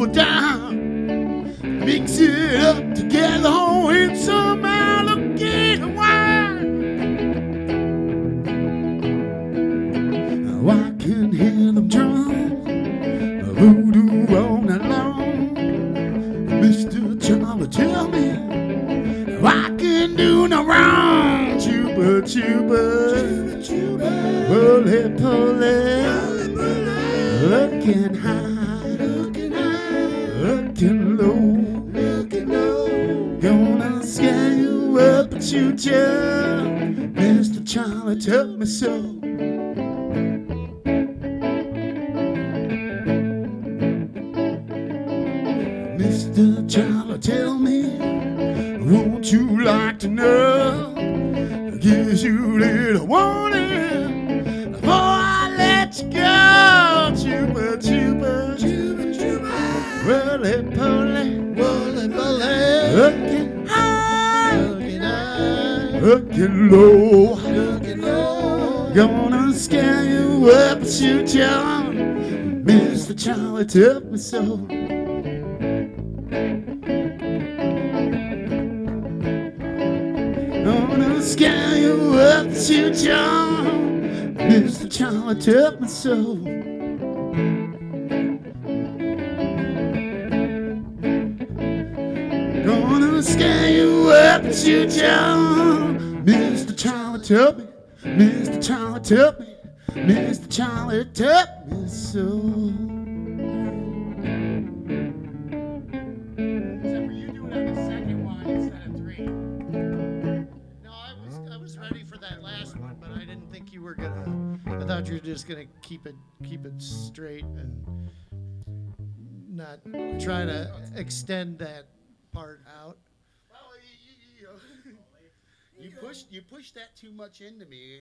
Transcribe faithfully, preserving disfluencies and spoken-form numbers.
for dime. Mix it up together in some alligator wine. Oh, I can hear them drum voodoo all night long. Mister Charlie, tell me I can do no wrong. Chuba, chuba, chuba, bully, pulley, looking high, looking high, looking low, looking low. Gonna scare you up, but you just, Mister Charlie, took me so. Mister Charlie, tell me, won't you like to know? Gives you a little warning before I let you go. Chuba, chuba, chuba, chuba, roly poly, roly poly, looking high, looking high, looking low, looking low. Gonna scare you up, but you just, Mister Charlie, took me so. Gonna scare you up, you John. Mister Charlie, took me so. Gonna scare you up, you John. Mister Charlie, took me. Mister Charlie, took me. Mister Charlie, took me so. I thought you were just gonna keep it keep it straight and not try to extend that part out. Well, you, you, you, you pushed you pushed that too much into me.